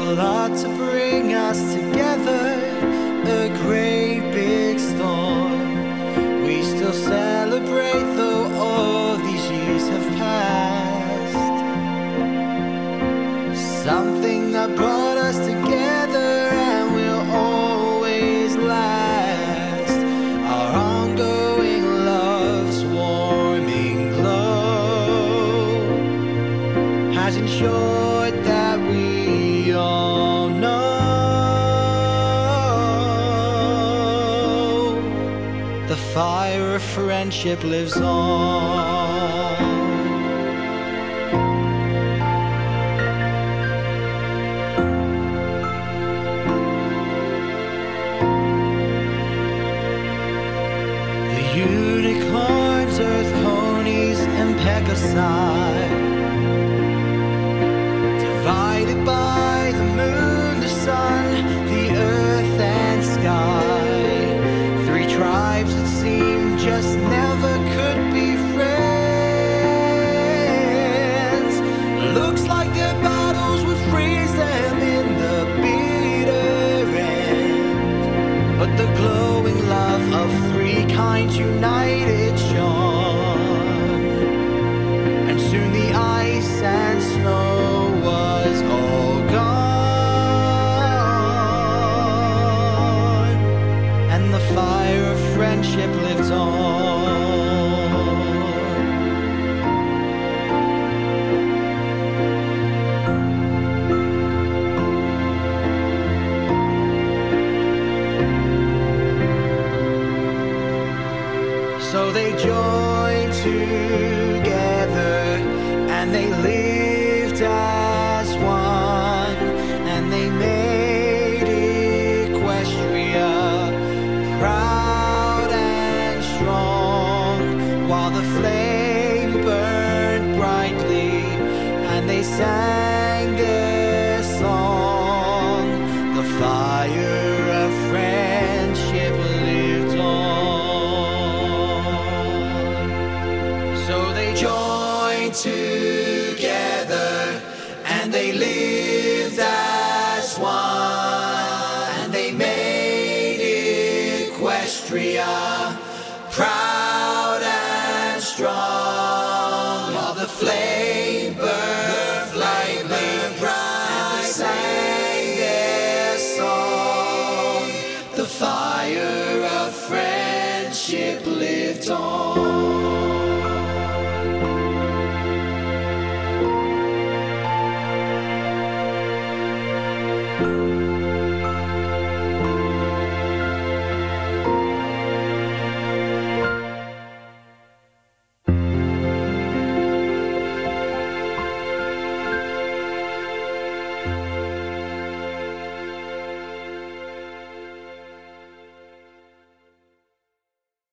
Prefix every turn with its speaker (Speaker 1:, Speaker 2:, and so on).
Speaker 1: lot to bring us together, a great big storm. We still celebrate though all these years have passed. Something that brought us together and will always last. Our ongoing love's warming glow has ensured that we all know the fire of friendship lives on. The unicorns, earth ponies, and Pegasi, divided by the moon, the sun, the earth and sky. Three tribes that seem just never could be friends. Looks like their battles would freeze them in the bitter end. But the glowing love of three kinds united shone, and soon the ice and snow was all gone, and the fire of friendship lives on. So they joined together and they lived as one, and they made Equestria proud and strong, while the flame burned brightly and they sang their song. The fire of friendship lived on. So they joined together and they lived as one, and they made Equestria proud and strong, while the flame burned brightly and they sang their song. The fire of friendship lived on.